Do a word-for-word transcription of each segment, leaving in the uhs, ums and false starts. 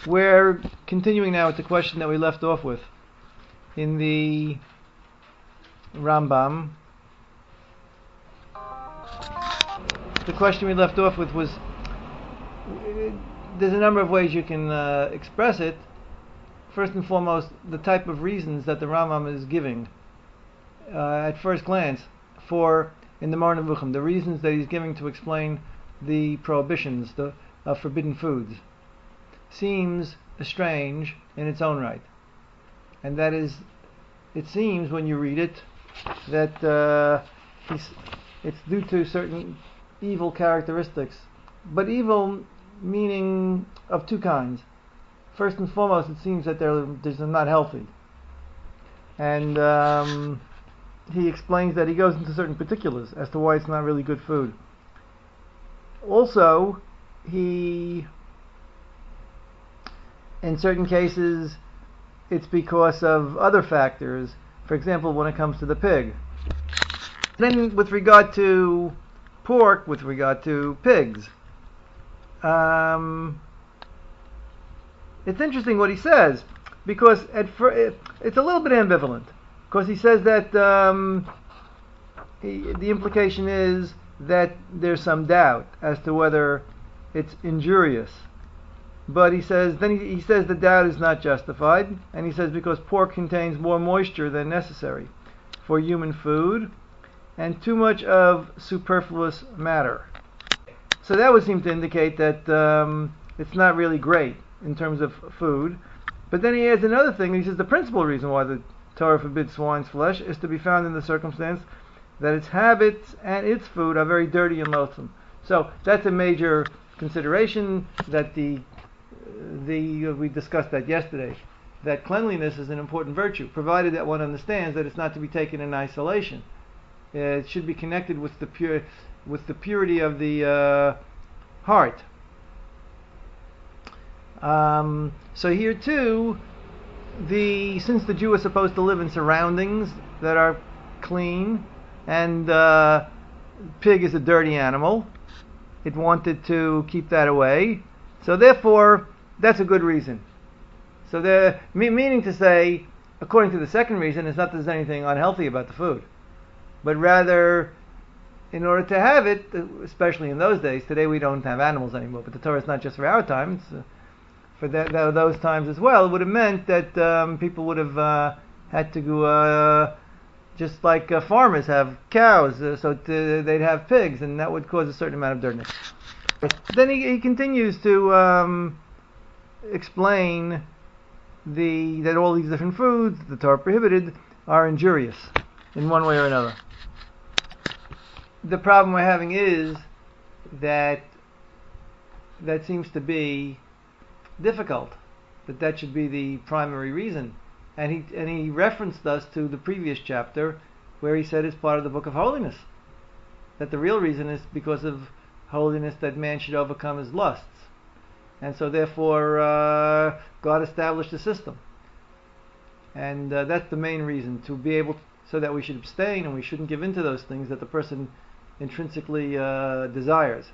We're continuing now with the question that we left off with in the Rambam. The question we left off with was, there's a number of ways you can uh, express it. First and foremost, the type of reasons that the Rambam is giving uh, at first glance for, in the Moreh Nevuchim, the reasons that he's giving to explain the prohibitions, the of forbidden foods, seems strange in its own right. And that is, it seems when you read it, that uh, he's, it's due to certain evil characteristics. But evil meaning of two kinds. First and foremost, it seems that they're, they're not healthy. And um, he explains that he goes into certain particulars as to why it's not really good food. Also, he, in certain cases, it's because of other factors. For example, when it comes to the pig. Then with regard to pork, with regard to pigs, um, it's interesting what he says, because at fir- it, it's a little bit ambivalent, because he says that um, he, the implication is that there's some doubt as to whether it's injurious. But he says, then he, he says the doubt is not justified, and he says because pork contains more moisture than necessary for human food, and too much of superfluous matter. So that would seem to indicate that um, it's not really great in terms of food. But then he adds another thing. He says the principal reason why the Torah forbids swine's flesh is to be found in the circumstance that its habits and its food are very dirty and loathsome. So that's a major consideration that the the uh, we discussed that yesterday, that cleanliness is an important virtue, provided that one understands that it's not to be taken in isolation. Uh, it should be connected with the pure with the purity of the uh, heart. Um, so here too, the since the Jew is supposed to live in surroundings that are clean, and uh, pig is a dirty animal, it wanted to keep that away. So therefore, that's a good reason. So the me- meaning to say, according to the second reason, it's not that there's anything unhealthy about the food, but rather, in order to have it, especially in those days, today we don't have animals anymore, but the Torah is not just for our time, it's uh, for that, that, those times as well. It would have meant that um, people would have uh, had to go, uh, just like uh, farmers have cows, uh, so to, they'd have pigs, and that would cause a certain amount of dirtiness. Then he, he continues to um, explain the that all these different foods the Torah prohibited are injurious in one way or another. The problem we're having is that that seems to be difficult, that that should be the primary reason. And he and he referenced us to the previous chapter where he said it's part of the Book of Holiness, that the real reason is because of holiness that man should overcome his lusts. And so therefore uh, God established a system. And uh, that's the main reason, to be able to, so that we should abstain and we shouldn't give in to those things that the person intrinsically uh, desires.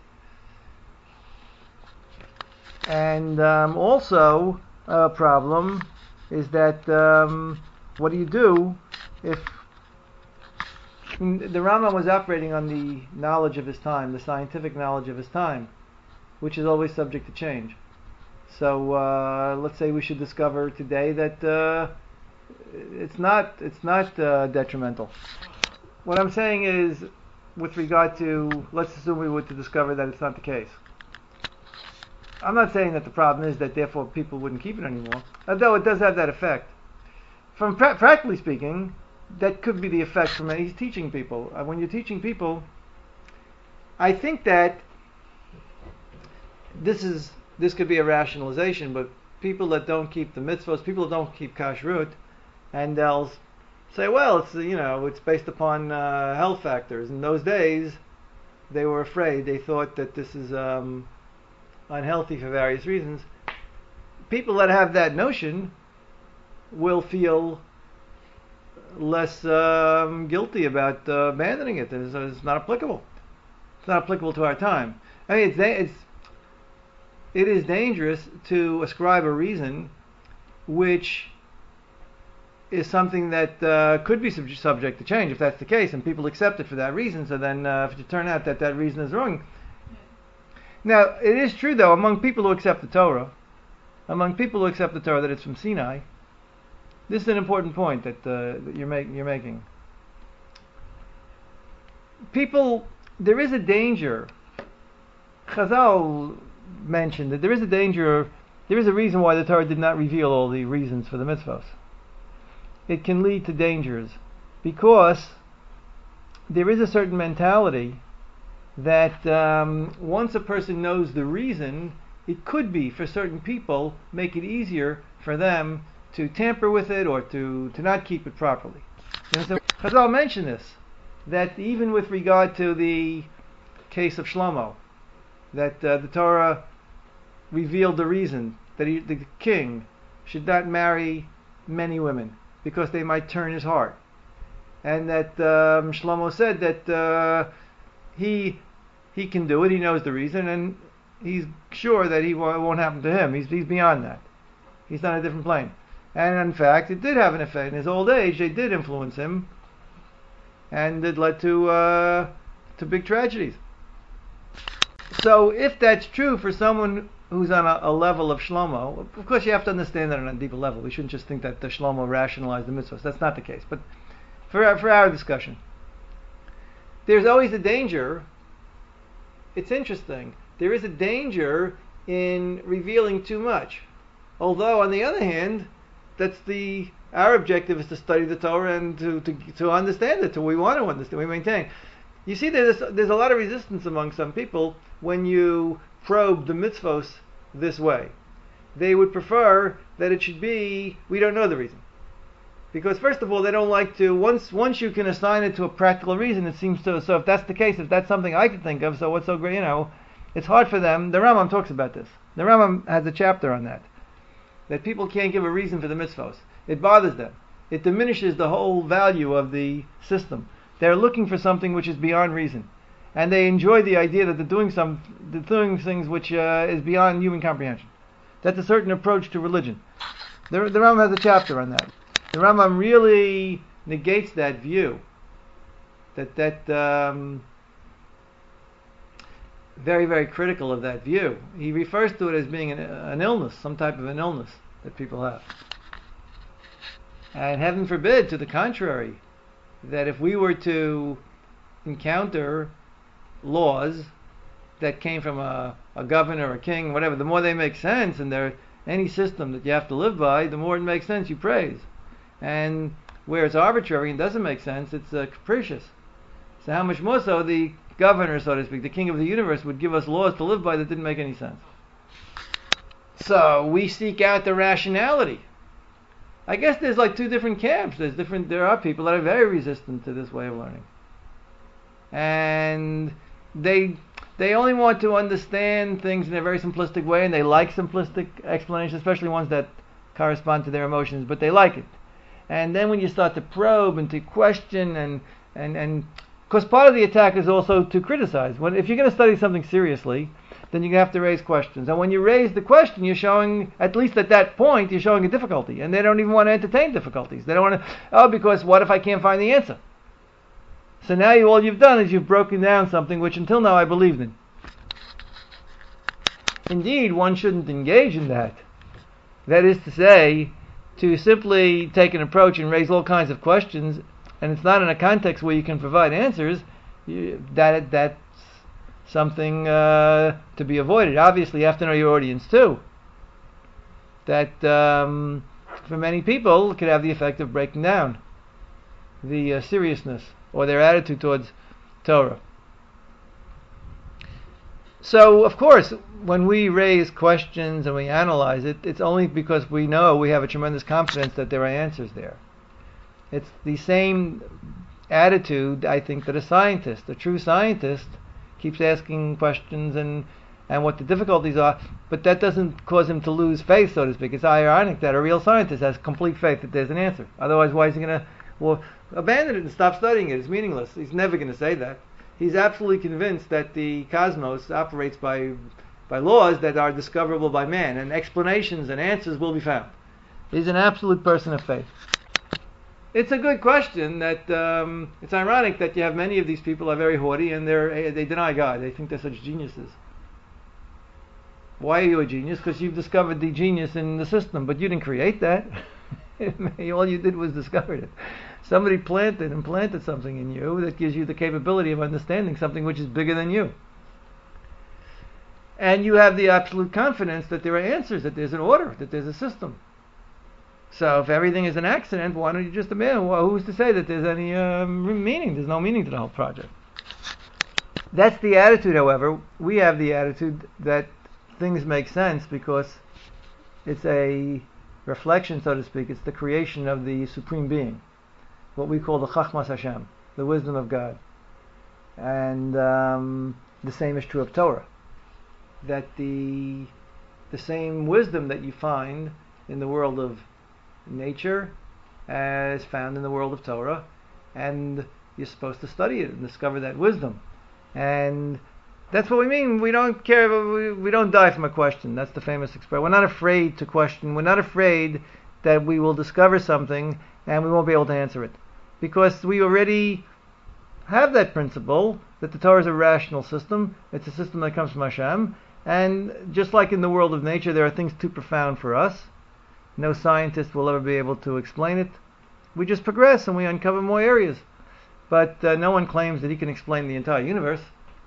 And um, also a problem is that um, what do you do if the Rambam was operating on the knowledge of his time, the scientific knowledge of his time, which is always subject to change. So uh, let's say we should discover today that uh, it's not it's not uh, detrimental. What I'm saying is, with regard to, let's assume we were to discover that it's not the case. I'm not saying that the problem is that therefore people wouldn't keep it anymore, although it does have that effect. From pra- practically speaking, that could be the effect from he's teaching people. Uh, when you're teaching people, I think that this is this could be a rationalization, but people that don't keep the mitzvahs, people that don't keep kashrut, and they'll say, well, it's you know it's based upon uh, health factors. In those days, they were afraid. They thought that this is um, unhealthy for various reasons. People that have that notion will feel less um, guilty about uh, abandoning it. It's, it's not applicable. It's not applicable to our time. I mean, it's, it's it is dangerous to ascribe a reason which is something that uh, could be sub- subject to change if that's the case, and people accept it for that reason. So then, uh, if it turn out that that reason is wrong. Now, it is true though, among people who accept the Torah, among people who accept the Torah that it's from Sinai, this is an important point that, uh, that you're, make, you're making. People, there is a danger. Chazal mentioned that there is a danger. There is a reason why the Torah did not reveal all the reasons for the mitzvos. It can lead to dangers because there is a certain mentality that um, once a person knows the reason, it could be for certain people make it easier for them to tamper with it or to, to not keep it properly. And so Chazal mentioned this, that even with regard to the case of Shlomo, that uh, the Torah revealed the reason that he, the king should not marry many women because they might turn his heart, and that um, Shlomo said that uh, he he can do it. He knows the reason, and he's sure that he w- it won't happen to him. He's he's beyond that. He's on a different plane. And in fact, it did have an effect. In his old age, they did influence him, and it led to uh, to big tragedies. So, if that's true for someone who's on a, a level of Shlomo, of course you have to understand that on a deeper level. We shouldn't just think that the Shlomo rationalized the mitzvahs. That's not the case. But for our, for our discussion, there's always a danger. It's interesting. There is a danger in revealing too much. Although, on the other hand, that's the our objective is to study the Torah and to to, to understand it. To we want to understand, we maintain. You see, there's there's a lot of resistance among some people when you probe the mitzvos this way. They would prefer that it should be, we don't know the reason. Because first of all, they don't like to, once once you can assign it to a practical reason, it seems to, so if that's the case, if that's something I can think of, so what's so great, you know, it's hard for them. The Rambam talks about this. The Rambam has a chapter on that. That people can't give a reason for the mitzvos. It bothers them. It diminishes the whole value of the system. They're looking for something which is beyond reason. And they enjoy the idea that they're doing some, they're doing things which uh, is beyond human comprehension. That's a certain approach to religion. The, the Rambam has a chapter on that. The Rambam really negates that view. That that um, very very critical of that view. He refers to it as being an, an illness, some type of an illness that people have. And heaven forbid, to the contrary, that if we were to encounter laws that came from a, a governor or a king, whatever, the more they make sense, and they're any system that you have to live by, the more it makes sense, you praise. And where it's arbitrary and doesn't make sense, it's uh, capricious. So how much more so the governor, so to speak, the king of the universe, would give us laws to live by that didn't make any sense. So we seek out the rationality. I guess there's like two different camps. There's different. There are people that are very resistant to this way of learning, and they they only want to understand things in a very simplistic way, and they like simplistic explanations, especially ones that correspond to their emotions. But they like it. And then when you start to probe and to question, and and and because part of the attack is also to criticize. When if you're going to study something seriously, then you have to raise questions. And when you raise the question, you're showing, at least at that point, you're showing a difficulty. And they don't even want to entertain difficulties. They don't want to, oh, because what if I can't find the answer? So now you, all you've done is you've broken down something which until now I believed in. Indeed, one shouldn't engage in that. That is to say, to simply take an approach and raise all kinds of questions, and it's not in a context where you can provide answers, you, that that's something uh, to be avoided. Obviously, you have to know your audience too. That um, for many people, it could have the effect of breaking down the uh, seriousness or their attitude towards Torah. So, of course, when we raise questions and we analyze it, it's only because we know we have a tremendous confidence that there are answers there. It's the same attitude, I think, that a scientist, a true scientist, keeps asking questions and, and what the difficulties are, but that doesn't cause him to lose faith, so to speak. It's ironic that a real scientist has complete faith that there's an answer. Otherwise, why is he going to well, abandon it and stop studying it? It's meaningless. He's never going to say that. He's absolutely convinced that the cosmos operates by by laws that are discoverable by man, and explanations and answers will be found. He's an absolute person of faith. It's a good question. That um, it's ironic that you have many of these people are very haughty and they they deny God. They think they're such geniuses. Why are you a genius? Because you've discovered the genius in the system, but you didn't create that. All you did was discover it. Somebody planted and planted something in you that gives you the capability of understanding something which is bigger than you. And you have the absolute confidence that there are answers, that there's an order, that there's a system. So if everything is an accident, why don't you just abandon? Well, who's to say that there's any um, meaning? There's no meaning to the whole project. That's the attitude, however. We have the attitude that things make sense because it's a reflection, so to speak. It's the creation of the Supreme Being, what we call the Chachmas Hashem, the wisdom of God. And um, the same is true of Torah. That the the same wisdom that you find in the world of nature as found in the world of Torah, and you're supposed to study it and discover that wisdom. And that's what we mean. We don't care. We, we don't die from a question. That's the famous expression. We're not afraid to question. We're not afraid that we will discover something and we won't be able to answer it, because we already have that principle that the Torah is a rational system. It's a system that comes from Hashem, and just like in the world of nature, there are things too profound for us. No scientist will ever be able to explain it. We just progress and we uncover more areas, but uh, no one claims that he can explain the entire universe.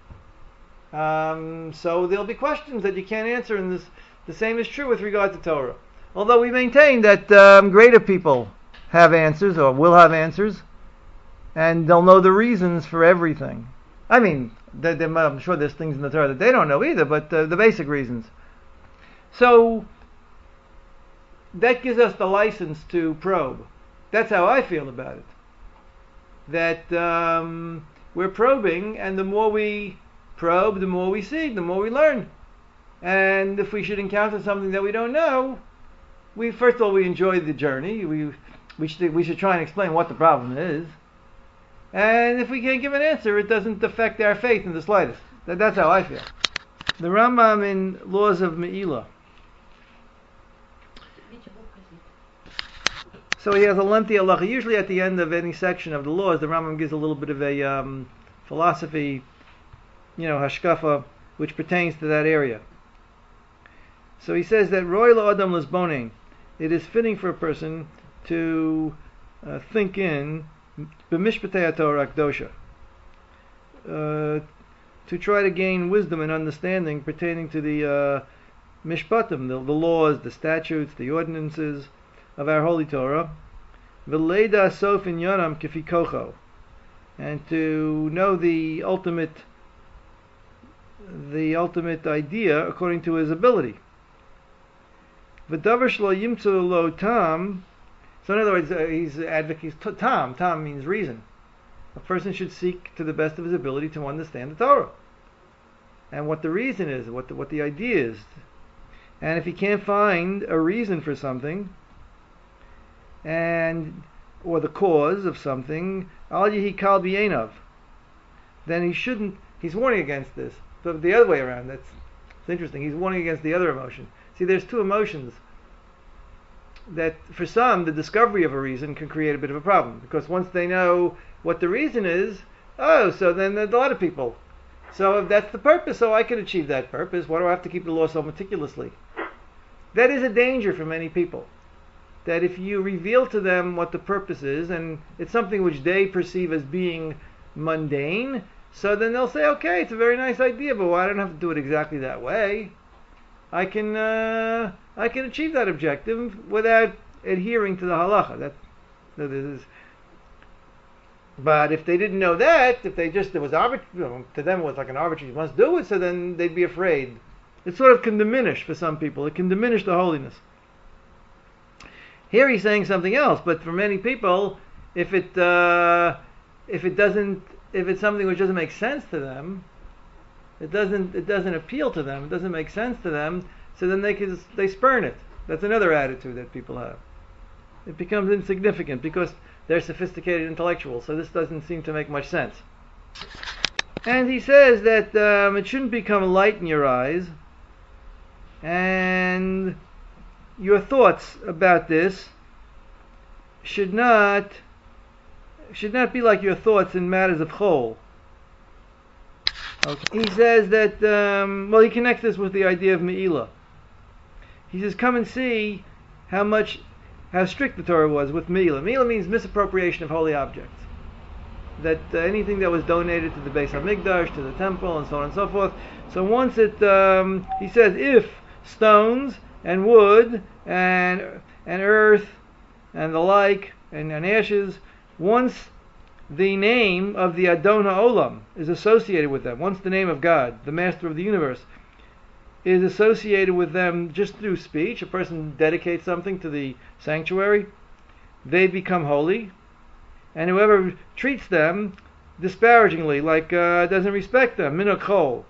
Um, so there'll be questions that you can't answer, and this, the same is true with regard to Torah. Although we maintain that um, greater people have answers, or will have answers, and they'll know the reasons for everything. I mean, they, they, I'm sure there's things in the Torah that they don't know either, but uh, the basic reasons. So that gives us the license to probe. That's how I feel about it. That um, we're probing, and the more we probe, the more we see, the more we learn. And if we should encounter something that we don't know, we first of all we enjoy the journey. We we should we should try and explain what the problem is. And if we can't give an answer, it doesn't affect our faith in the slightest. That, that's how I feel. The Rambam in Laws of Me'ilah. So he has a lengthy halacha. Usually at the end of any section of the laws, the Rambam gives a little bit of a um, philosophy, you know, hashkafa, which pertains to that area. So he says that Roy la Adam Lisbonin, it is fitting for a person to uh, think in b'mishpatei Torah Akdosha, uh, to try to gain wisdom and understanding pertaining to the uh, mishpatim, the, the laws, the statutes, the ordinances of our holy Torah, v'leida sof in yonam kifi kocho, and to know the ultimate the ultimate idea according to his ability. V'davar shlo yimtzu lo tam. So in other words, uh, he's advocating tam. Tam means reason. A person should seek to the best of his ability to understand the Torah, and what the reason is, what the, what the idea is. And if he can't find a reason for something, and or the cause of something, al yehi kal b'yeinav, then he shouldn't. He's warning against this. But the other way around, that's it's interesting. He's warning against the other emotion. See, there's two emotions that, for some, the discovery of a reason can create a bit of a problem, because once they know what the reason is, oh, so then there's a lot of people. So if that's the purpose, so I can achieve that purpose. Why do I have to keep the law so meticulously? That is a danger for many people. That if you reveal to them what the purpose is, and it's something which they perceive as being mundane, so then they'll say, okay, it's a very nice idea, but I don't have to do it exactly that way. I can uh, I can achieve that objective without adhering to the halacha. That, that is. But if they didn't know that, if they just, there was arbit- you know, to them it was like an arbitrary, you must do it, so then they'd be afraid. It sort of can diminish for some people. It can diminish the holiness. Here he's saying something else, but for many people, if it uh, if it doesn't, if it's something which doesn't make sense to them, it doesn't it doesn't appeal to them, it doesn't make sense to them, so then they can, they spurn it. That's another attitude that people have. It becomes insignificant because they're sophisticated intellectuals, so this doesn't seem to make much sense. And he says that um, it shouldn't become a light in your eyes And your thoughts about this should not should not be like your thoughts in matters of chol. Okay. He says that, um, well, he connects this with the idea of Me'ilah. He says, come and see how much, how strict the Torah was with Me'ilah. Me'ilah means misappropriation of holy objects. That uh, anything that was donated to the Beis HaMikdash, to the temple, and so on and so forth. So once it, um, he says, if stones and wood and and earth and the like and, and ashes, once the name of the Adon HaOlam is associated with them, once the name of God, the Master of the universe, is associated with them just through speech, a person dedicates something to the sanctuary, they become holy, and whoever treats them disparagingly, like uh, doesn't respect them, minachol,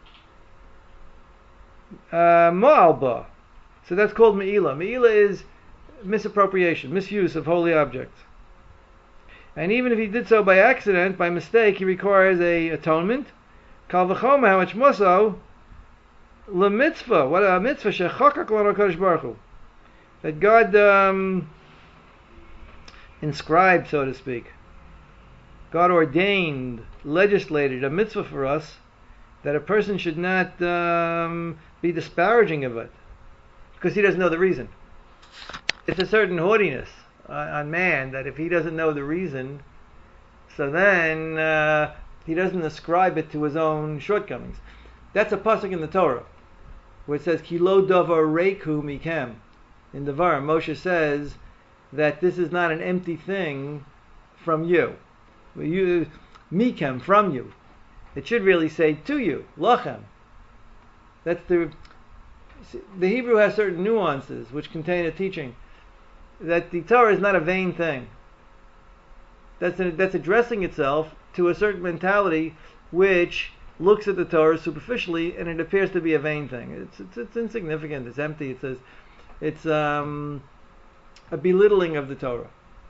uh, mo'alba. So that's called Me'ilah. Me'ilah is misappropriation, misuse of holy objects. And even if he did so by accident, by mistake, he requires a atonement. Kal v'choma, how much more so? Le mitzvah, what a mitzvah, shechakak lano Kadosh Baruch Hu. That God um, inscribed, so to speak. God ordained, legislated a mitzvah for us that a person should not um, be disparaging of it because he doesn't know the reason. It's a certain haughtiness on man that if he doesn't know the reason, so then uh, he doesn't ascribe it to his own shortcomings. That's a pasuk in the Torah where it says ki lo davar reiku mikem. In the Devarim, Moshe says that this is not an empty thing from you. You mikem, from you. It should really say to you, lachem. That's the the Hebrew has certain nuances which contain a teaching that the Torah is not a vain thing. That's a, that's addressing itself to a certain mentality which looks at the Torah superficially and it appears to be a vain thing. It's it's, it's insignificant. It's empty. It says it's um, a belittling of the Torah.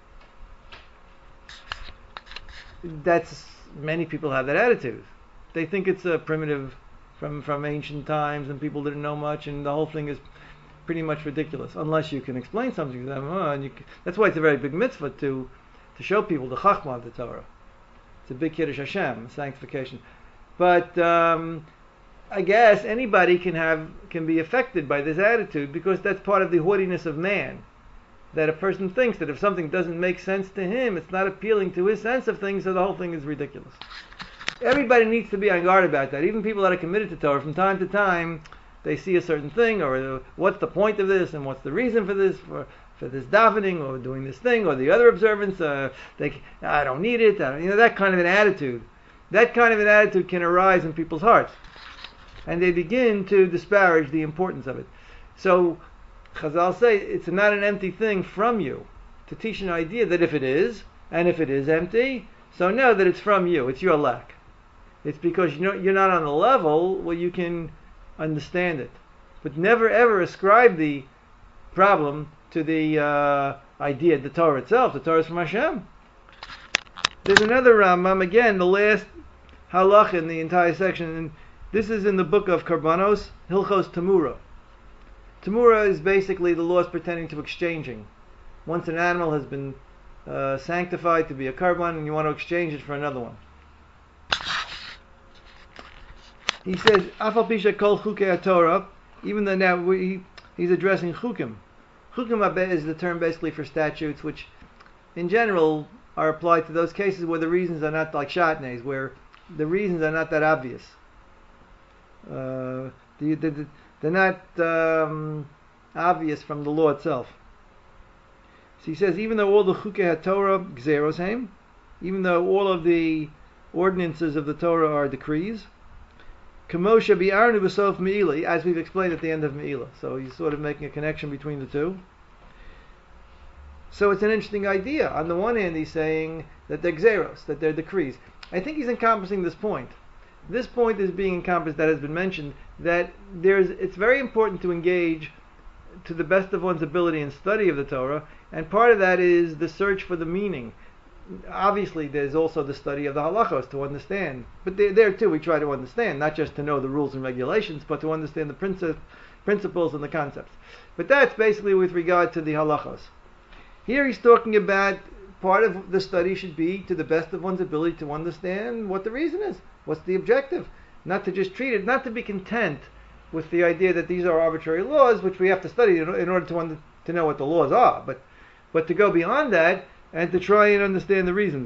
That's many people have that attitude. They think it's a primitive from from ancient times and people didn't know much and the whole thing is pretty much ridiculous unless you can explain something to them. Oh, and you can, that's why it's a very big mitzvah to to show people the chachma of the Torah. It's a big Kiddush Hashem, sanctification. But um, I guess anybody can have can be affected by this attitude because that's part of the haughtiness of man. That a person thinks that if something doesn't make sense to him, it's not appealing to his sense of things, so the whole thing is ridiculous. Everybody needs to be on guard about that. Even people that are committed to Torah, from time to time, they see a certain thing, or what's the point of this, and what's the reason for this, for, for this davening, or doing this thing, or the other observance. Uh, they, I don't need it. I don't, you know, that kind of an attitude. That kind of an attitude can arise in people's hearts, and they begin to disparage the importance of it. So Chazal say it's not an empty thing from you, to teach an idea that if it is, and if it is empty, so know that it's from you. It's your lack. It's because you know you're not on the level where you can understand it. But never ever ascribe the problem to the uh, idea, the Torah itself. The Torah is from Hashem. There's another Rambam, again, the last halach in the entire section, and this is in the book of Karbanos, Hilchos Tamura. Tamura is basically the laws pertaining to exchanging. Once an animal has been uh, sanctified to be a karban, and you want to exchange it for another one. He says, Afal Pisha Kol Chukei Torah, even though now we, he's addressing chukim. Chukim is the term basically for statutes, which in general are applied to those cases where the reasons are not like shatnez, where the reasons are not that obvious. Uh, the, the, they're not um, obvious from the law itself. So he says, even though all the Chukei HaTorah gzeros heim, even though all of the ordinances of the Torah are decrees, Kamosha bi'arnu b'sof Me'ilah, as we've explained at the end of Me'ilah. So he's sort of making a connection between the two. So it's an interesting idea. On the one hand, he's saying that they're gzeros, that they're decrees. I think he's encompassing this point. This point is being encompassed, that has been mentioned, that there's. It's very important to engage to the best of one's ability in study of the Torah, and part of that is the search for the meaning. Obviously, there's also the study of the halachos to understand, but there, there too we try to understand, not just to know the rules and regulations, but to understand the princip- principles and the concepts. But that's basically with regard to the halachos. Here he's talking about part of the study should be to the best of one's ability to understand what the reason is, what's the objective, not to just treat it, not to be content with the idea that these are arbitrary laws, which we have to study in, in order to under, to know what the laws are, but but to go beyond that and to try and understand the reasons.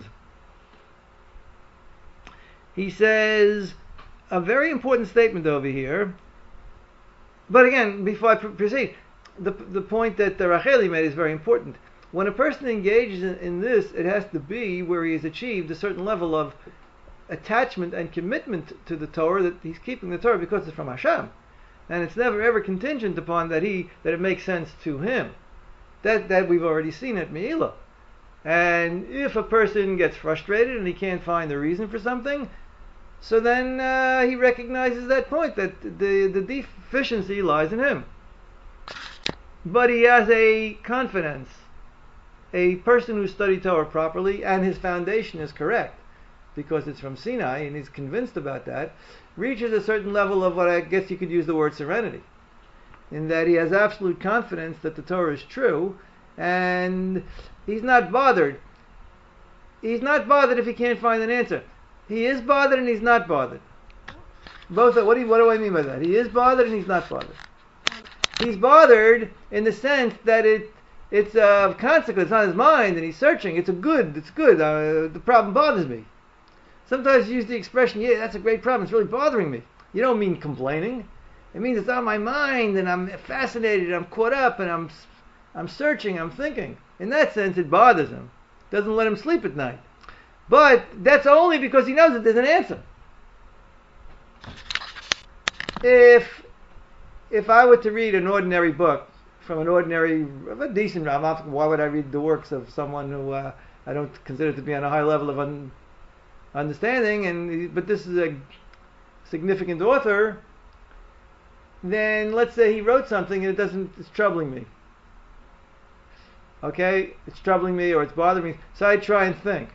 He says a very important statement over here. But again, before I proceed, the the point that the Racheli made is very important. When a person engages in, in this, it has to be where he has achieved a certain level of attachment and commitment to the Torah, that he's keeping the Torah because it's from Hashem, and it's never ever contingent upon that he that it makes sense to him. That that we've already seen at Me'ilah. And if a person gets frustrated and he can't find the reason for something, so then uh, he recognizes that point, that the the deficiency lies in him. But he has a confidence. A person who studied Torah properly and his foundation is correct, because it's from Sinai and he's convinced about that, reaches a certain level of what I guess you could use the word serenity, in that he has absolute confidence that the Torah is true, and he's not bothered. He's not bothered if he can't find an answer. He is bothered and he's not bothered. Both. What do you, what do I mean by that? He is bothered and he's not bothered. He's bothered in the sense that it it's a consequence on his mind and he's searching. It's a good. It's good. Uh, the problem bothers me. Sometimes you use the expression, "Yeah, that's a great problem. It's really bothering me." You don't mean complaining. It means it's on my mind and I'm fascinated. I'm caught up and I'm I'm searching. I'm thinking. In that sense, it bothers him. Doesn't let him sleep at night. But that's only because he knows that there's an answer. If if I were to read an ordinary book from an ordinary, a decent Rav, why would I read the works of someone who uh, I don't consider to be on a high level of un, understanding? And but this is a significant author. Then let's say he wrote something and it doesn't. It's troubling me. Okay, it's troubling me or it's bothering me. So I try and think.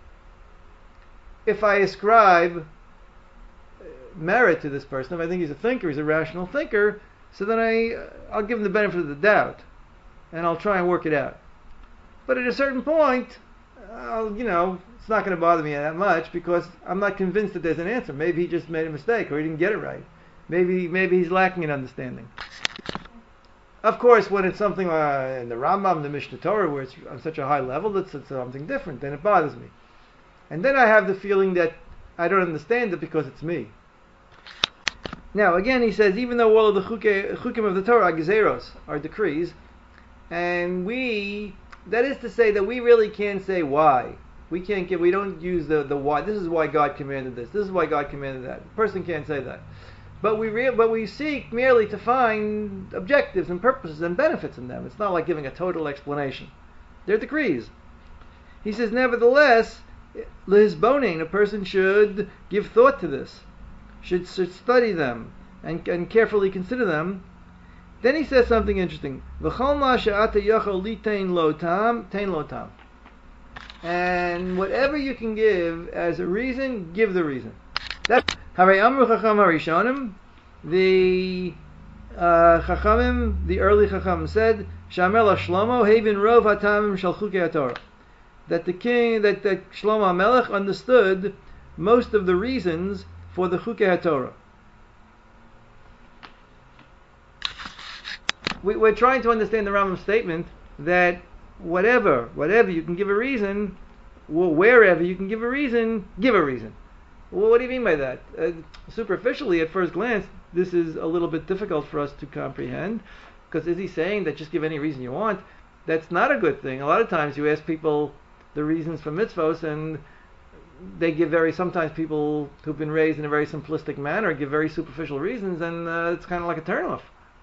If I ascribe merit to this person, if I think he's a thinker, he's a rational thinker, so then I, I'll give him the benefit of the doubt, and I'll try and work it out. But at a certain point, I'll, you know, it's not going to bother me that much because I'm not convinced that there's an answer. Maybe he just made a mistake or he didn't get it right. Maybe maybe he's lacking in understanding. Of course, when it's something uh, in the Rambam, the Mishnah Torah, where it's on such a high level, that's it's something different, then it bothers me. And then I have the feeling that I don't understand it because it's me. Now, again, he says, even though all of the chukim of the Torah, gezeros, are decrees, and we, that is to say that we really can't say why. We can't get, we don't use the, the why. This is why God commanded this. This is why God commanded that. A person can't say that. But we re- but we seek merely to find objectives and purposes and benefits in them. It's not like giving a total explanation. They're decrees. He says, nevertheless, Lizboning, a person should give thought to this, should, should study them and, and carefully consider them. Then he says something interesting. V'chol ma she'ata yachol litain lo tam, tain lo tam. And whatever you can give as a reason, give the reason. That's Harei Amru Chacham Harishonim. The uh, Chachamim, the early Chachamim said, Shamer la Shlomo Heibin Rov Hatamim Shal Chukei HaTorah. That the king, that, that Shlomo HaMelech understood most of the reasons for the Chukei HaTorah. We, we're trying to understand the Rambam's statement that whatever, whatever you can give a reason, wherever you can give a reason, give a reason. Well, what do you mean by that? Uh, superficially, at first glance, this is a little bit difficult for us to comprehend, because is he saying that just give any reason you want? That's not a good thing. A lot of times you ask people the reasons for mitzvos, and they give very, sometimes people who've been raised in a very simplistic manner give very superficial reasons, and uh, it's kind of like a turnoff.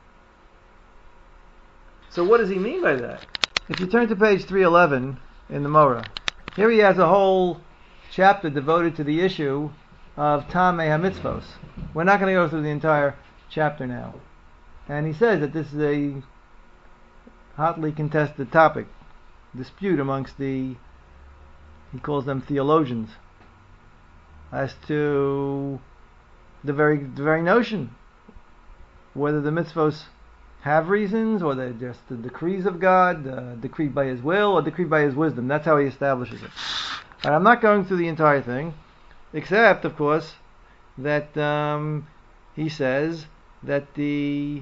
So what does he mean by that? If you turn to page three eleven in the Morah, here he has a whole chapter devoted to the issue of Tamei HaMitzvos. We're not going to go through the entire chapter now. And he says that this is a hotly contested topic, dispute amongst the, he calls them theologians, as to the very the very notion. whether the mitzvos have reasons, or they're just the decrees of God, uh, decreed by His will, or decreed by His wisdom. That's how He establishes it. And I'm not going through the entire thing, except, of course, that um, He says that the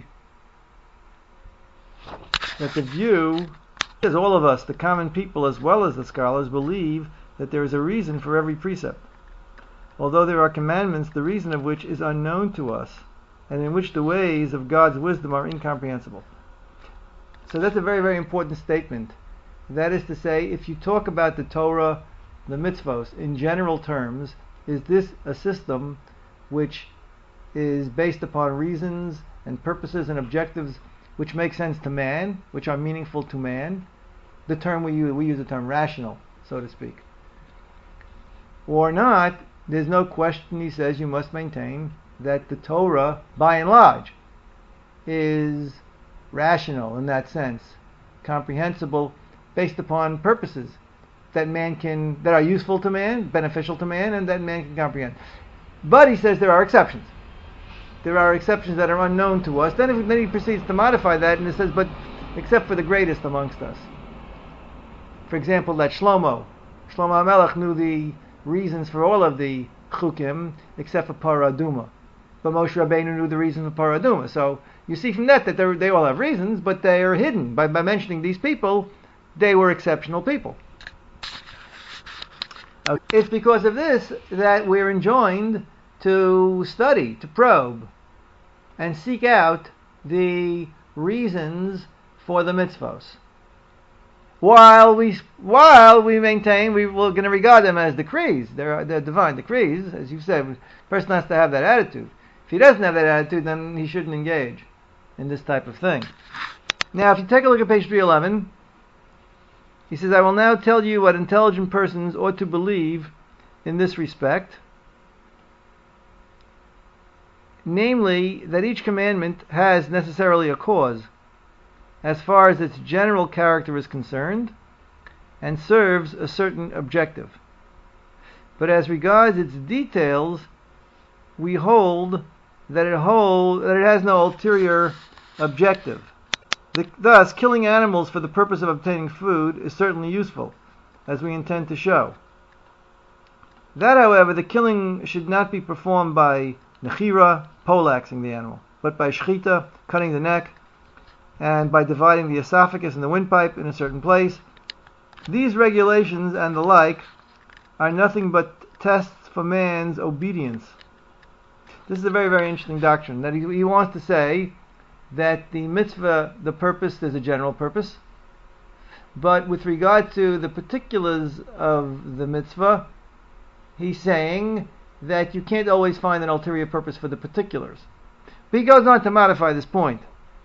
that the view, as all of us, the common people as well as the scholars, believe that there is a reason for every precept, although there are commandments, the reason of which is unknown to us, and in which the ways of God's wisdom are incomprehensible. So that's a very, very important statement. That is to say, if you talk about the Torah, the mitzvos, in general terms, is this a system which is based upon reasons and purposes and objectives which make sense to man, which are meaningful to man? The term we use, we use the term rational, so to speak. Or not, there's no question, he says, you must maintain that the Torah, by and large, is rational in that sense, comprehensible, based upon purposes that man can, that are useful to man, beneficial to man, and that man can comprehend. But he says there are exceptions. There are exceptions that are unknown to us. Then, if, then he proceeds to modify that, and he says, but except for the greatest amongst us. For example, that Shlomo, Shlomo HaMelech knew the reasons for all of the chukim, except for Parah Aduma. But Moshe Rabbeinu knew the reason for Parah Aduma. So you see from that that they all have reasons, but they are hidden. By, by mentioning these people, they were exceptional people. Okay. It's because of this that we're enjoined to study, to probe, and seek out the reasons for the mitzvos. While we while we maintain we, we're going to regard them as decrees, they're, they're divine decrees, as you said. The person has to have that attitude. If he doesn't have that attitude, then he shouldn't engage in this type of thing. Now, if you take a look at page three eleven, he says, I will now tell you what intelligent persons ought to believe in this respect, namely, that each commandment has necessarily a cause, as far as its general character is concerned, and serves a certain objective. But as regards its details, we hold that it hold that it has no ulterior objective. The, thus, killing animals for the purpose of obtaining food is certainly useful, as we intend to show. That, however, the killing should not be performed by nechira, poleaxing the animal, but by shchita, cutting the neck, and by dividing the esophagus and the windpipe in a certain place. These regulations and the like are nothing but tests for man's obedience. This is a very, very interesting doctrine, that he, he wants to say that the mitzvah, the purpose, there's a general purpose, but with regard to the particulars of the mitzvah, he's saying that you can't always find an ulterior purpose for the particulars. But he goes on to modify this point.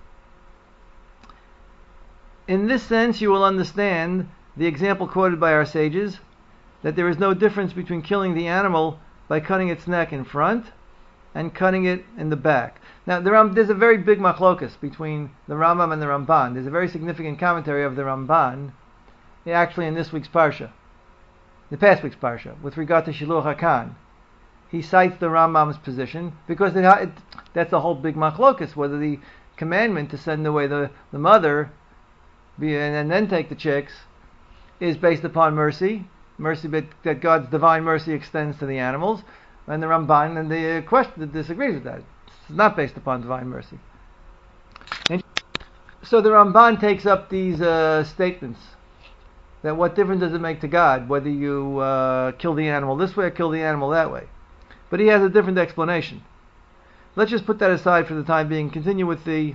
In this sense, you will understand the example quoted by our sages, that there is no difference between killing the animal by cutting its neck in front and cutting it in the back. Now, the Ram, there's a very big machlokus between the Rambam and the Ramban. There's a very significant commentary of the Ramban, actually in this week's Parsha, the past week's Parsha, with regard to Shiluach HaKan. He cites the Rambam's position, because it, it, that's a whole big machlokus, whether the commandment to send away the, the mother be, and, and then take the chicks is based upon mercy, mercy but that God's divine mercy extends to the animals, and the Ramban and the question disagrees with that. It's not based upon divine mercy. And so the Ramban takes up these uh, statements, that what difference does it make to God whether you uh, kill the animal this way or kill the animal that way? But he has a different explanation. Let's just put that aside for the time being. Continue with the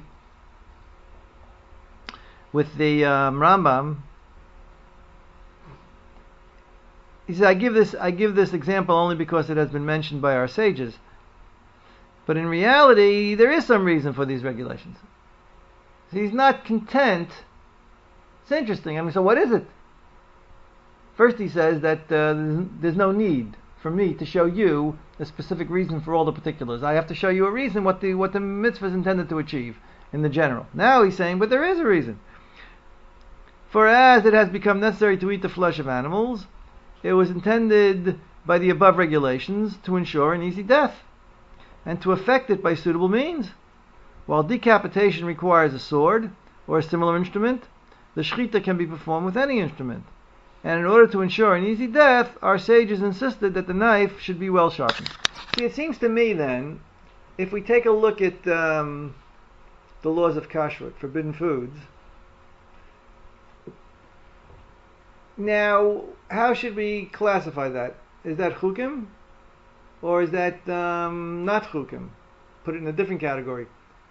with the um, Rambam. He says, I give this I give this example only because it has been mentioned by our sages. But in reality, there is some reason for these regulations. He's not content. It's interesting. I mean, so what is it? First he says that uh, there's, there's no need for me to show you a specific reason for all the particulars. I have to show you a reason what the what the mitzvah is intended to achieve in the general. Now he's saying, but there is a reason. For as it has become necessary to eat the flesh of animals, it was intended by the above regulations to ensure an easy death, and to effect it by suitable means. While decapitation requires a sword or a similar instrument, the shechita can be performed with any instrument. And in order to ensure an easy death, our sages insisted that the knife should be well sharpened. See, it seems to me then, if we take a look at um, the laws of kashrut, forbidden foods, now, how should we classify that? Is that chukim? Or is that um, not chukim? Put it in a different category.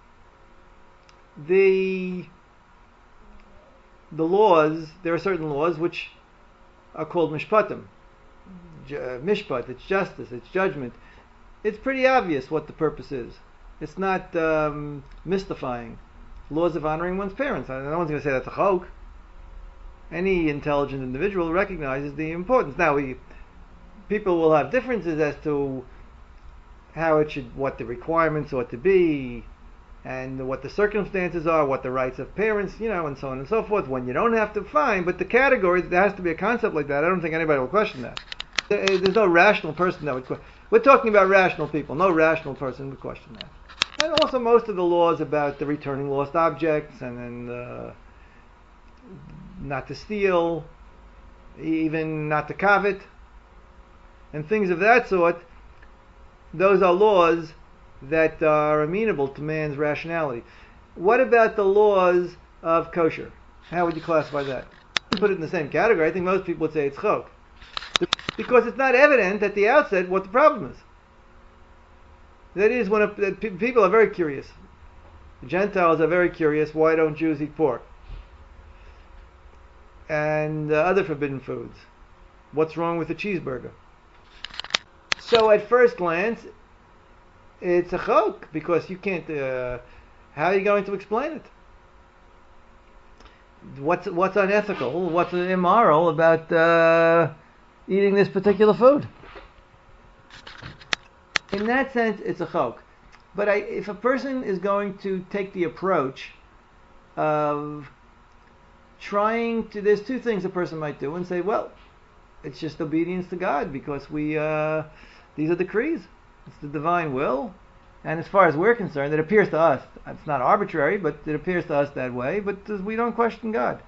The the laws, there are certain laws which are called mishpatim. J- uh, mishpat, it's justice, it's judgment. It's pretty obvious what the purpose is. It's not um, mystifying. Laws of honoring one's parents. No one's going to say that's a chok. Any intelligent individual recognizes the importance. Now, we people will have differences as to how it should, what the requirements ought to be, and what the circumstances are, what the rights of parents, you know, and so on and so forth. When you don't have to, fine. But the category, there has to be a concept like that. I don't think anybody will question that. There's no rational person that would question. We're talking about rational people. No rational person would question that. And also most of the laws about the returning lost objects, and then uh, not to steal, even not to covet, and things of that sort. Those are laws that are amenable to man's rationality. What about the laws of kosher? How would you classify that? Put it in the same category. I think most people would say it's chok, because it's not evident at the outset what the problem is. That is, when a, that pe- people are very curious. The Gentiles are very curious. Why don't Jews eat pork and uh, other forbidden foods? What's wrong with a cheeseburger? So at first glance, it's a chok, because you can't. Uh, how are you going to explain it? What's what's unethical? What's immoral about uh, eating this particular food? In that sense, it's a chok. But I, if a person is going to take the approach of trying to, there's two things a person might do and say, well, it's just obedience to God, because we uh, these are decrees. It's the divine will, and as far as we're concerned, it appears to us, it's not arbitrary, but it appears to us that way, but we don't question God.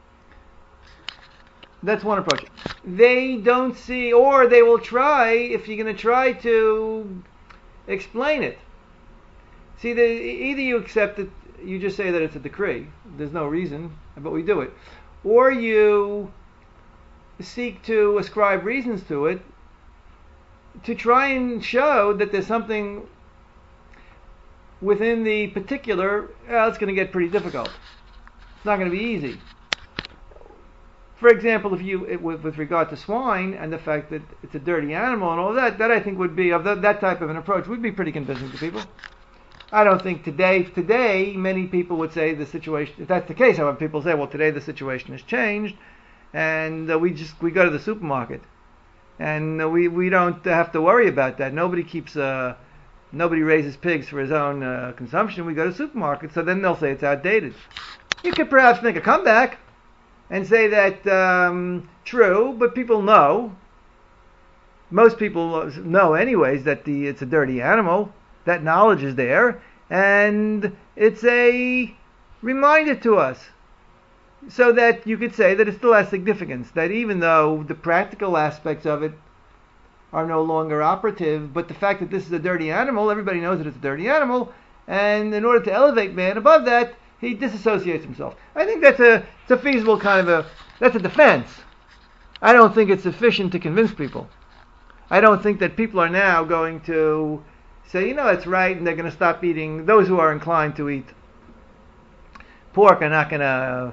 That's one approach. They don't see, or they will try, if you're going to try to explain it. See, they, either you accept it, you just say that it's a decree, there's no reason, but we do it, or you seek to ascribe reasons to it, to try and show that there's something within the particular. Well, it's going to get pretty difficult. It's not going to be easy. For example, if you, it, with, with regard to swine and the fact that it's a dirty animal and all that, that I think would be, of the, that type of an approach, would be pretty convincing to people. I don't think today, today, many people would say the situation, if that's the case, however, people say, well, today the situation has changed, and uh, we just, we go to the supermarket. And uh, we, we don't have to worry about that. Nobody keeps, uh, nobody raises pigs for his own uh, consumption. We go to supermarkets, so then they'll say it's outdated. You could perhaps make a comeback and say that, um, true, but people know, most people know anyways, that the it's a dirty animal. That knowledge is there, and it's a reminder to us, so that you could say that it still has significance, that even though the practical aspects of it are no longer operative, but the fact that this is a dirty animal, everybody knows that it's a dirty animal, and in order to elevate man above that, he disassociates himself. I think that's a, it's a feasible kind of a, that's a defense. I don't think it's sufficient to convince people. I don't think that people are now going to say, you know, that's right, and they're going to stop eating, those who are inclined to eat pork are not going to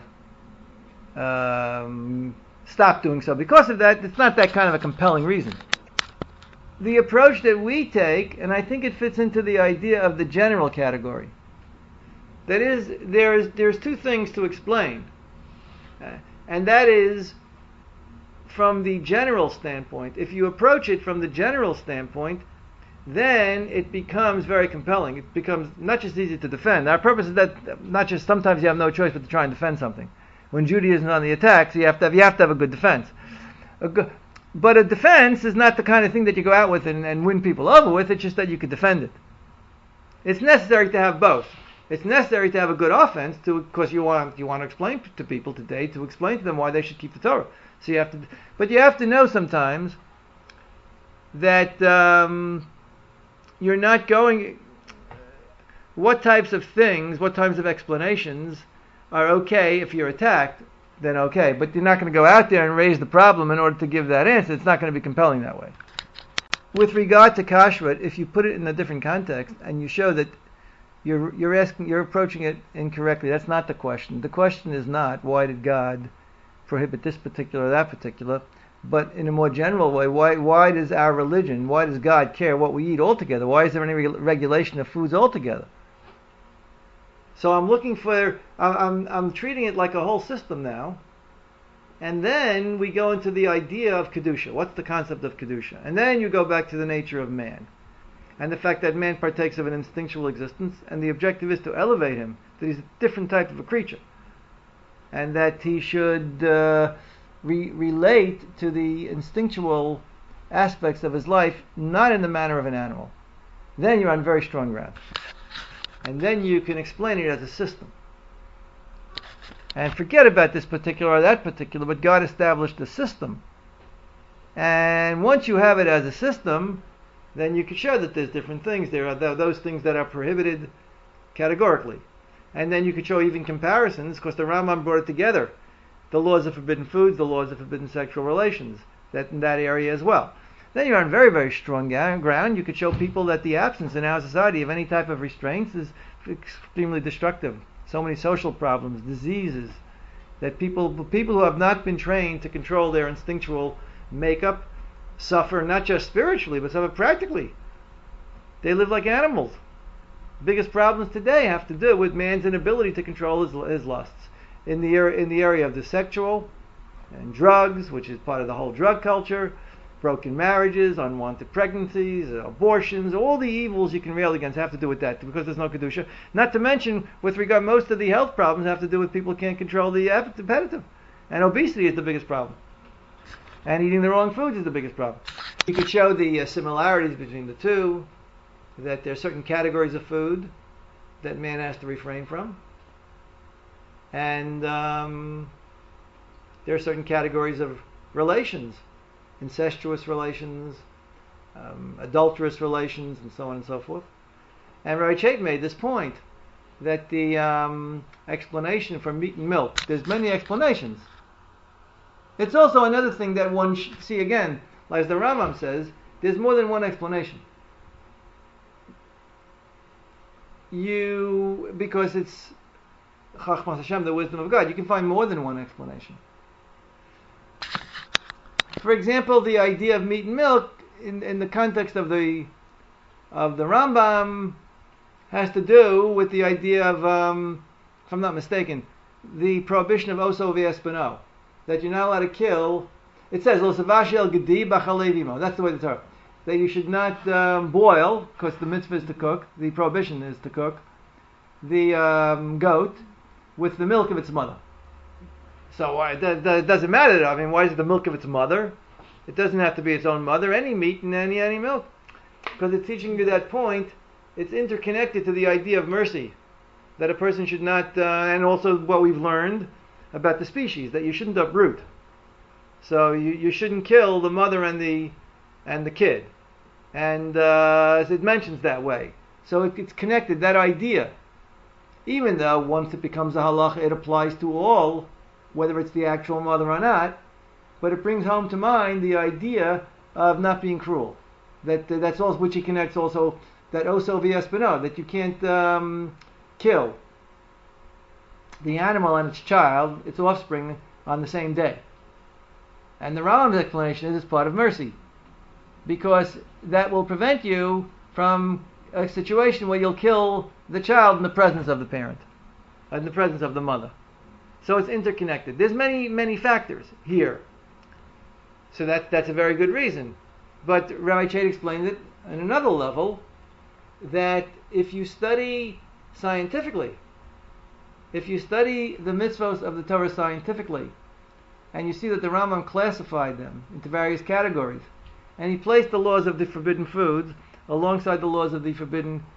Um, stop doing so. Because of that, it's not that kind of a compelling reason. The approach that we take, and I think it fits into the idea of the general category, that is, there's there's two things to explain, uh, and that is, from the general standpoint. If you approach it from the general standpoint, then it becomes very compelling. It becomes not just easy to defend. Our purpose is that not just sometimes you have no choice but to try and defend something. When Judaism is on the attack, so you have to have, you have to have a good defense. A good, but a defense is not the kind of thing that you go out with and, and win people over with. It's just that you could defend it. It's necessary to have both. It's necessary to have a good offense, to because you want you want to explain to people today, to explain to them why they should keep the Torah. So you have to, but you have to know sometimes that um, you're not going. What types of things, what types of explanations are okay if you're attacked? Then okay, but you're not going to go out there and raise the problem in order to give that answer. It's not going to be compelling that way. With regard to kashrut, if you put it in a different context and you show that you're you're asking, you're approaching it incorrectly, that's not the question. The question is not why did God prohibit this particular or that particular, but in a more general way, why why does our religion, why does God care what we eat altogether? Why is there any re- regulation of foods altogether? So I'm looking for, I'm, I'm treating it like a whole system now. And then we go into the idea of Kedusha. What's the concept of Kedusha? And then you go back to the nature of man. And the fact that man partakes of an instinctual existence. And the objective is to elevate him. That he's a different type of a creature. And that he should uh, re- relate to the instinctual aspects of his life, not in the manner of an animal. Then you're on very strong ground. And then you can explain it as a system. And forget about this particular or that particular, but God established a system. And once you have it as a system, then you can show that there's different things. There are those things that are prohibited categorically. And then you could show even comparisons, because the Rambam brought it together. The laws of forbidden foods, the laws of forbidden sexual relations, that in that area as well. Then you're on very, very strong ground. You could show people that the absence in our society of any type of restraints is extremely destructive. So many social problems, diseases, that people people who have not been trained to control their instinctual makeup suffer not just spiritually, but suffer practically. They live like animals. Biggest problems today have to do with man's inability to control his, his lusts. In the, in the area of the sexual and drugs, which is part of the whole drug culture, broken marriages, unwanted pregnancies, abortions, all the evils you can rail against have to do with that, because there's no Kedusha. Not to mention, with regard, most of the health problems have to do with people who can't control the appetite. And obesity is the biggest problem. And eating the wrong foods is the biggest problem. You could show the uh, similarities between the two, that there are certain categories of food that man has to refrain from. And um, there are certain categories of relations, incestuous relations, um, adulterous relations, and so on and so forth. And Rabbi Chait made this point, that the um, explanation for meat and milk, there's many explanations. It's also another thing that one should see again, like the Rambam says, there's more than one explanation. You, because it's Chachmas Hashem, the wisdom of God, you can find more than one explanation. For example, the idea of meat and milk in, in the context of the of the Rambam has to do with the idea of, um, if I'm not mistaken, the prohibition of oso v'espino, that you're not allowed to kill. It says lo savashel gedi b'chalevimo. That's the way the Torah. That you should not um, boil, because the mitzvah is to cook. The prohibition is to cook the um, goat with the milk of its mother. So uh, that, that doesn't matter. I mean, why is it the milk of its mother? It doesn't have to be its own mother. Any meat and any any milk, because it's teaching you that point. It's interconnected to the idea of mercy, that a person should not, uh, and also what we've learned about the species, that you shouldn't uproot. So you, you shouldn't kill the mother and the and the kid, and uh, as it mentions that way. So it, it's connected, that idea. Even though once it becomes a halacha, it applies to all, whether it's the actual mother or not, but it brings home to mind the idea of not being cruel. That uh, that's also which he connects also, that oso v'espino, that you can't um, kill the animal and its child, its offspring, on the same day. And the Rambam's explanation is it's part of mercy, because that will prevent you from a situation where you'll kill the child in the presence of the parent, in the presence of the mother. So it's interconnected. There's many, many factors here. So that, that's a very good reason. But Rabbi Chait explained it on another level, that if you study scientifically, if you study the mitzvos of the Torah scientifically, and you see that the Rambam classified them into various categories, and he placed the laws of the forbidden foods alongside the laws of the forbidden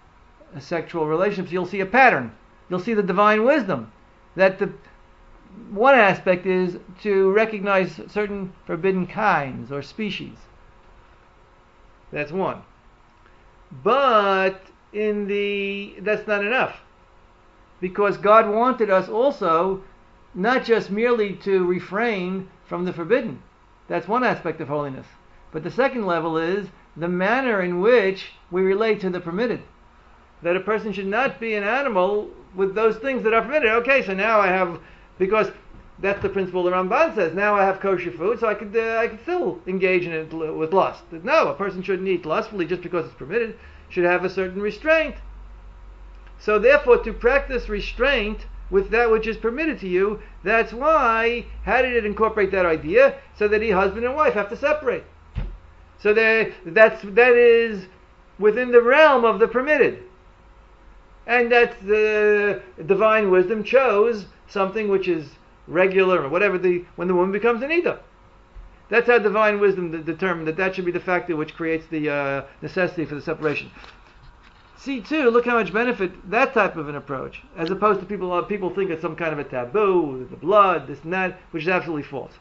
sexual relationships, you'll see a pattern. You'll see the divine wisdom. That the one aspect is to recognize certain forbidden kinds or species. That's one. But in the that's not enough. Because God wanted us also not just merely to refrain from the forbidden. That's one aspect of holiness. But the second level is the manner in which we relate to the permitted. That a person should not be an animal with those things that are permitted. Okay, so now I have, because that's the principle the Ramban says, now I have kosher food, so I could uh, I could still engage in it with lust. No, a person shouldn't eat lustfully just because it's permitted. Should have a certain restraint. So therefore, to practice restraint with that which is permitted to you, that's why, how did it incorporate that idea? So that he, husband and wife, have to separate. So there, that's, that is within the realm of the permitted. And that the divine wisdom chose something which is regular, or whatever, the when the woman becomes an Ida. That's how divine wisdom de- determined that that should be the factor which creates the uh, necessity for the separation. See, too, look how much benefit that type of an approach, as opposed to people uh, people think it's some kind of a taboo, the blood, this and that, which is absolutely false.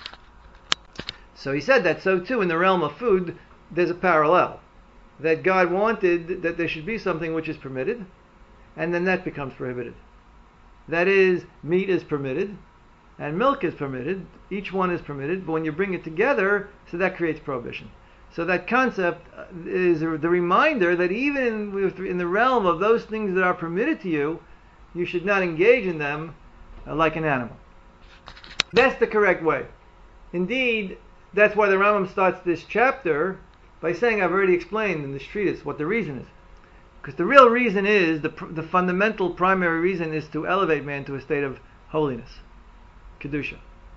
So he said that, so too, in the realm of food, there's a parallel. That God wanted that there should be something which is permitted, and then that becomes prohibited. That is, meat is permitted, and milk is permitted, each one is permitted, but when you bring it together, so that creates prohibition. So that concept is the reminder that even in, in the realm of those things that are permitted to you, you should not engage in them uh, like an animal. That's the correct way. Indeed, that's why the Rambam starts this chapter by saying, I've already explained in this treatise what the reason is. Because the real reason is, the, the fundamental primary reason is to elevate man to a state of holiness, Kedusha.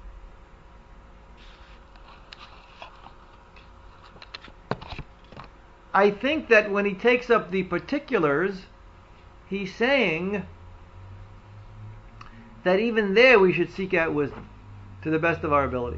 I think that when he takes up the particulars, he's saying that even there we should seek out wisdom to the best of our ability.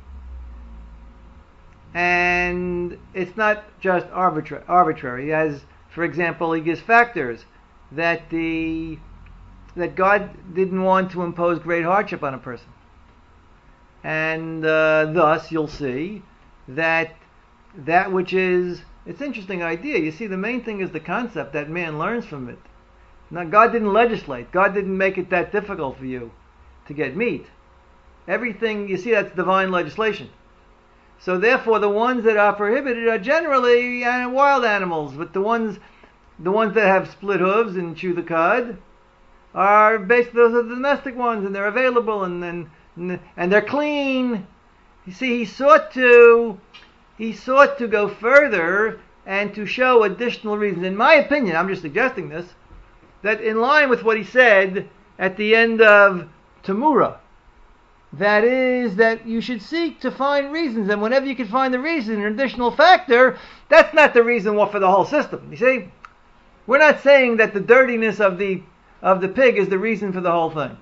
And it's not just arbitra- arbitrary, as, for example, he gives factors that the that God didn't want to impose great hardship on a person. And uh, thus you'll see that that which is, it's an interesting idea. You see, the main thing is the concept that man learns from it. Now, God didn't legislate. God didn't make it that difficult for you to get meat. Everything, you see, that's divine legislation. So therefore, the ones that are prohibited are generally uh, wild animals, but the ones, the ones that have split hooves and chew the cud are based. Those are the domestic ones, and they're available, and and and they're clean. You see, he sought to he sought to go further and to show additional reasons. In my opinion, I'm just suggesting this, that in line with what he said at the end of Tamura. That is, that you should seek to find reasons, and whenever you can find the reason, an additional factor, that's not the reason for the whole system. You see, we're not saying that the dirtiness of the of the pig is the reason for the whole thing.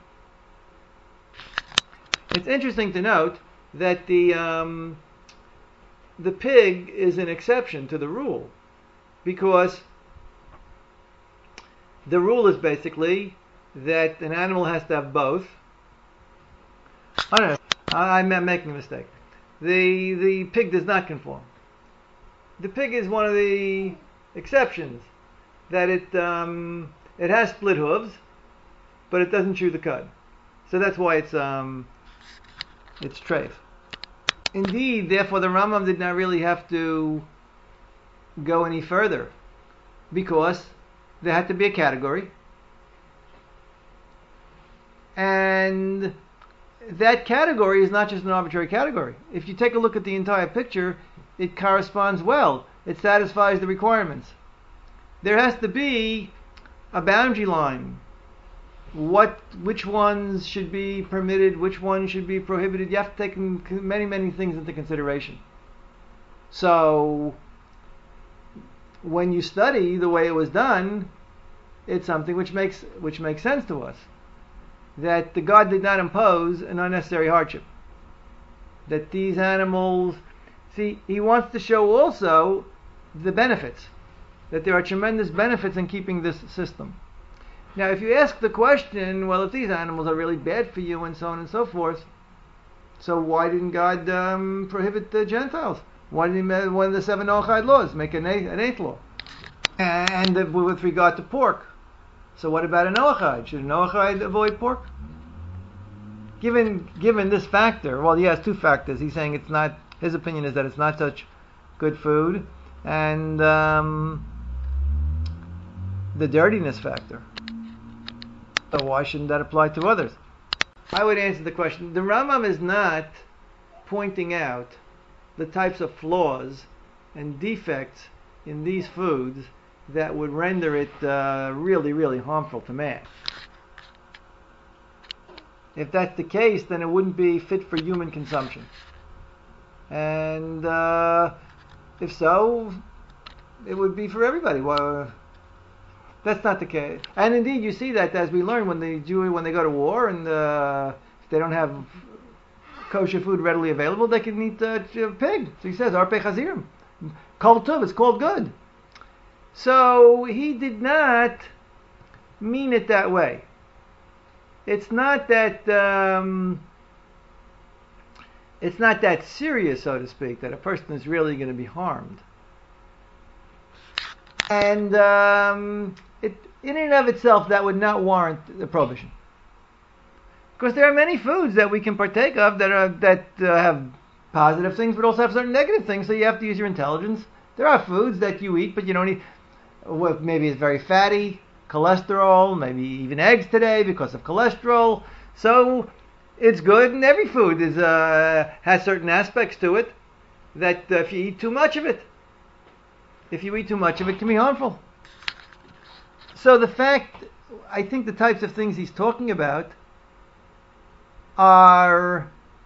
It's interesting to note that the um, the pig is an exception to the rule, because the rule is basically that an animal has to have both. I don't know. I'm making a mistake. The the pig does not conform. The pig is one of the exceptions, that it um, it has split hooves, but it doesn't chew the cud. So that's why it's um, it's treif. Indeed, therefore, the Rambam did not really have to go any further, because there had to be a category, and that category is not just an arbitrary category. If you take a look at the entire picture, it corresponds well. It satisfies the requirements. There has to be a boundary line. What, which ones should be permitted, which ones should be prohibited. You have to take many, many things into consideration. So, when you study the way it was done, it's something which makes which makes sense to us. That the God did not impose an unnecessary hardship. That these animals, see, he wants to show also the benefits. that there are tremendous benefits in keeping this system. Now, if you ask the question, well, if these animals are really bad for you and so on and so forth, so why didn't God um, prohibit the Gentiles? Why didn't he make one of the seven Noachide laws, make an eighth, an eighth law? And uh, with regard to pork, so what about a Noachide? Should a Noachide avoid pork? Given given this factor, well, he has two factors. He's saying it's not, his opinion is that it's not such good food, and um, the dirtiness factor. So why shouldn't that apply to others? I would answer the question. The Rambam is not pointing out the types of flaws and defects in these foods that would render it uh, really, really harmful to man. If that's the case, then it wouldn't be fit for human consumption. And uh, if so, it would be for everybody. Well, that's not the case. And indeed, you see that as we learn when the Jew, when they go to war and uh, if they don't have kosher food readily available, they can eat uh, pig. So he says, Arpe Chazirim. Kol Tov, it's called good. So he did not mean it that way. It's not that um, it's not that serious, so to speak, that a person is really going to be harmed. And um, it, in and of itself, that would not warrant the prohibition. Because there are many foods that we can partake of that are that uh, have positive things, but also have certain negative things. So you have to use your intelligence. There are foods that you eat, but you don't eat. Well, maybe it's very fatty, cholesterol, maybe even eggs today because of cholesterol. So it's good, and every food is uh, has certain aspects to it that uh, if you eat too much of it, if you eat too much of it, can be harmful. So the fact, I think the types of things he's talking about are,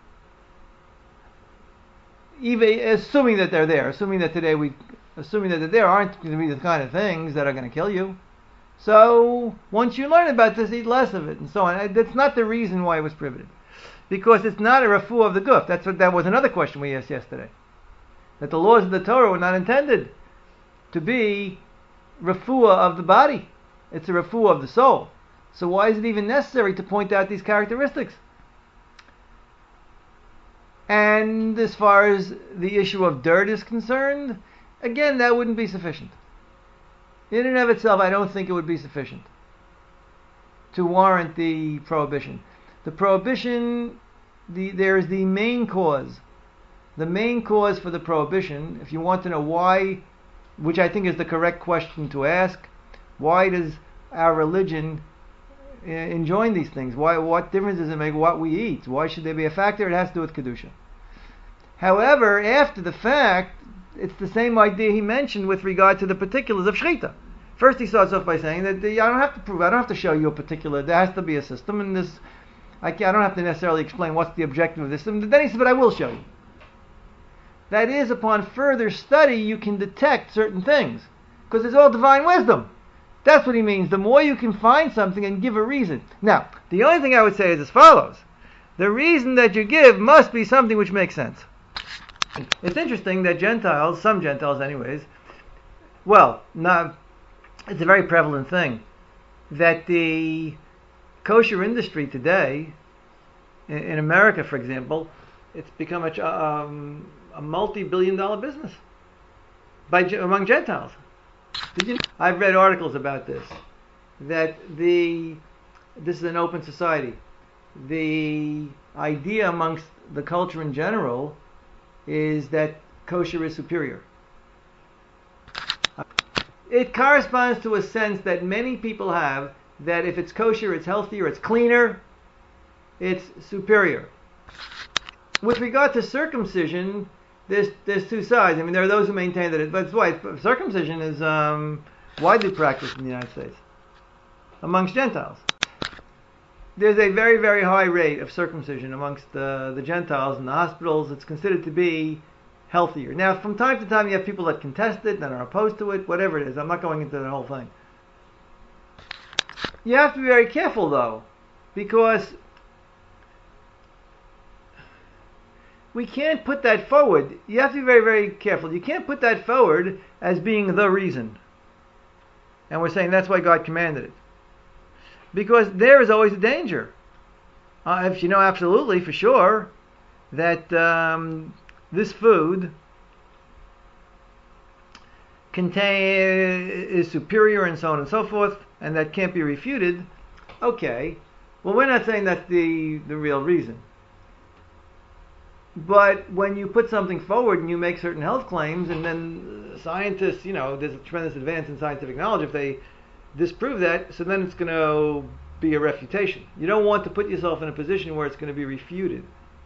even assuming that they're there, assuming that today we, assuming that they're there, aren't going to be the kind of things that are going to kill you. So once you learn about this, eat less of it, and so on. That's not the reason why it was prohibited, because it's not a refuah of the guf. That's what that was another question we asked yesterday. That the laws of the Torah were not intended to be refuah of the body. It's a refuah of the soul. So why is it even necessary to point out these characteristics? And as far as the issue of dirt is concerned, again, that wouldn't be sufficient. In and of itself, I don't think it would be sufficient to warrant the prohibition. The prohibition, the, there is the main cause. The main cause for the prohibition, if you want to know why, which I think is the correct question to ask, why does our religion enjoin these things? Why? What difference does it make what we eat? Why should there be a factor? It has to do with Kedusha. However, after the fact, it's the same idea he mentioned with regard to the particulars of Shechita. First he starts off by saying that the, I don't have to prove, I don't have to show you a particular, there has to be a system, and this, I, I don't have to necessarily explain what's the objective of this system. Then he said, but I will show you. That is, upon further study, you can detect certain things, because it's all divine wisdom. That's what he means. The more you can find something and give a reason. Now, the only thing I would say is as follows. The reason that you give must be something which makes sense. It's interesting that Gentiles, some Gentiles anyways, well, not, it's a very prevalent thing, that the kosher industry today, in, in America, for example, it's become a, um, a multi-billion dollar business by among Gentiles. Did you, I've read articles about this, that the this is an open society. The idea amongst the culture in general is that kosher is superior. It corresponds to a sense that many people have that if it's kosher, it's healthier, it's cleaner, it's superior. With regard to circumcision, There's there's two sides. I mean, there are those who maintain that it, but it's why circumcision is um, widely practiced in the United States amongst Gentiles. There's a very very high rate of circumcision amongst the the Gentiles in the hospitals. It's considered to be healthier. Now, from time to time, you have people that contest it, that are opposed to it, whatever it is. I'm not going into the whole thing. You have to be very careful though, because we can't put that forward. You have to be very, very careful. You can't put that forward as being the reason. And we're saying that's why God commanded it. Because there is always a danger. Uh, if you know absolutely for sure that um, this food contain is superior and so on and so forth, and that can't be refuted, okay. Well, we're not saying that's the, the real reason. But when you put something forward and you make certain health claims, and then scientists, you know, there's a tremendous advance in scientific knowledge, if they disprove that, so then it's going to be a refutation. You don't want to put yourself in a position where it's going to be refuted.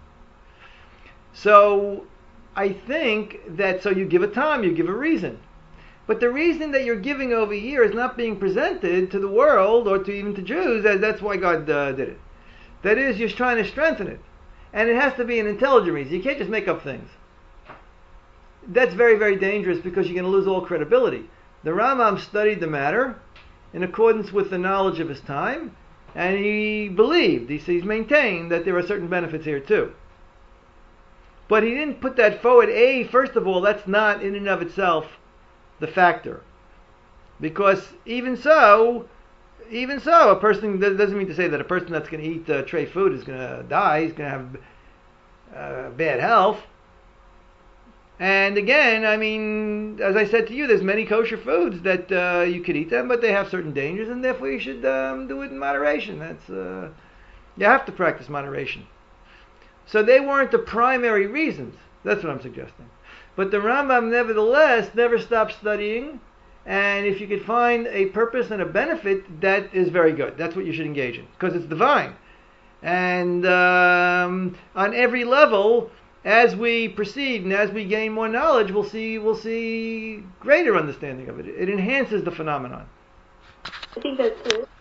So I think that, so you give a time, you give a reason. But the reason that you're giving over here is not being presented to the world or to even to Jews, as that's why God uh, did it. That is, you're trying to strengthen it. And it has to be an intelligent reason. You can't just make up things. That's very, very dangerous because you're going to lose all credibility. The Rambam studied the matter in accordance with the knowledge of his time, and he believed, he, he's maintained that there are certain benefits here too. But he didn't put that forward. A, first of all, that's not in and of itself the factor. Because even so, even so, a person, doesn't mean to say that a person that's going to eat uh, tray food is going to die, he's going to have uh, bad health. And again, I mean, as I said to you, there's many kosher foods that uh, you could eat them, but they have certain dangers, and therefore you should um, do it in moderation. That's uh, you have to practice moderation. So they weren't the primary reasons. That's what I'm suggesting. But the Rambam, nevertheless, never stopped studying, and if you could find a purpose and a benefit, that is very good. That's what you should engage in, because it's divine. And um, on every level, as we proceed and as we gain more knowledge, we'll see we'll see greater understanding of it. It enhances the phenomenon. I think that's it.